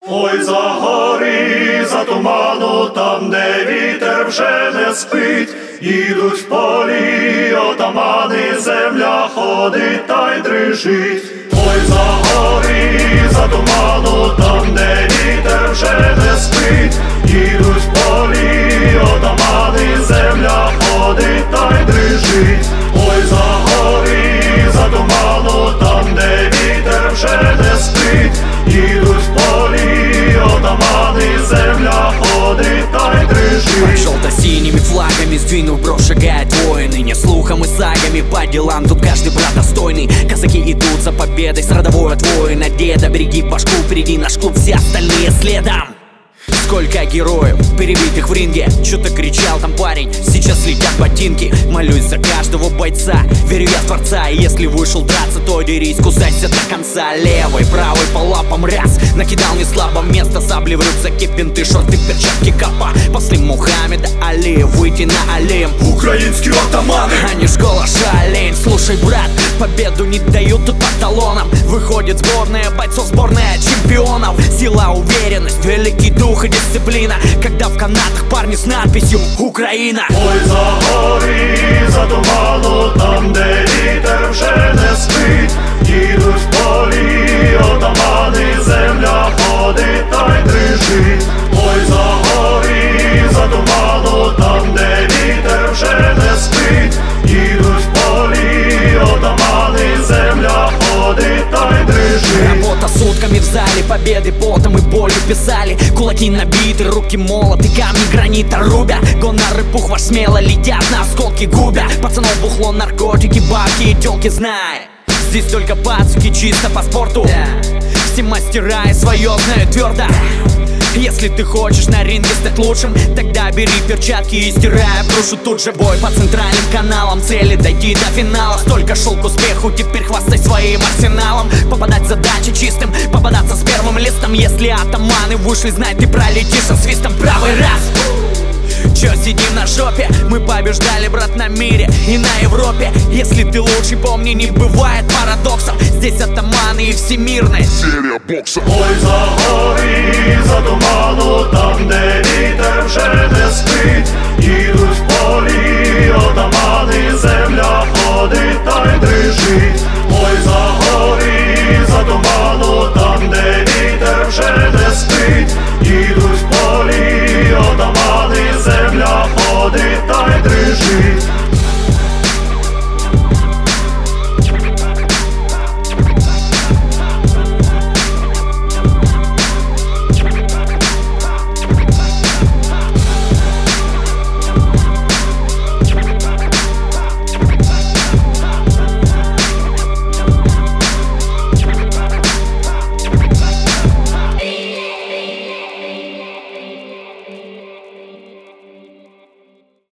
Ой, за гори, за туману, там, де вітер вже не спить, їдуть в полі отамани, земля ходить та й дрижить. Ой, за гори, за туману, там, де вітер вже не спить, їдуть в полі отамани, земля ходить та й дрижить. Ой, за гори, за туману, там, де вітер вже не спить, їдуть в полі отаманы, земля ходит та й дрижит. Под желто-синими флагами, сдвинув бровь, шагает воин. И не слухом и сагами по делам, тут каждый брат достойный. Казаки идут за победой с родовой от воина деда. Береги башку, впереди наш клуб, все остальные следом. Сколько героев, перебитых в ринге. Чё-то кричал там парень, сейчас летят ботинки. Молюсь за каждого бойца, верю я в Творца. И если вышел драться, то дерись, кусайся до конца. Левой, правой по лапам раз, накидал не слабо место. Сабли в рюкзаке, бинты, шорты, перчатки, капа. После Мухаммеда Али, выйти на Олимп. Украинские атаманы, а не школа шалень. Слушай, брат, победу не дают тут по талонам. Выходит сборная бойцов, сборная чемпионов. Сила, уверенность, великий дух и дисциплина, когда в канатах парни с надписью «Украина». Ой, за гори, за туману, там, де вітер вже не спить, їдуть в полі отамани, земля ходить та й дрижить. Ой, за гори, за туману, там, де вітер вже не спить, їдуть в полі отамани, земля ходить та й дрижить. Работа сутками в зале, победы потом и болью писали. Кулаки набиты, руки молоты, камни гранита рубя. Гоноры пух ваш смело летят, на осколки губя. Пацанов бухло, наркотики, бабки и тёлки, знай. Здесь только пацуки, чисто по спорту. Все мастера и своё знают твердо. Если ты хочешь на ринге стать лучшим, тогда бери перчатки и стирай брушу. Тут же бой по центральным каналам, цели дойти до финала. Столько шел к успеху, теперь хвастай своим арсеналом. Попадать задачи чистым, попадаться с первым листом. Если атаманы вышли, знай, ты пролетишь со свистом. Правый раз. Чё сидим на жопе? Мы побеждали, брат, на мире и на Европе. Если ты лучший, помни, не бывает парадоксов. Здесь атаманы и всемирная серия бокса. Ой, за гори, за туману, там, де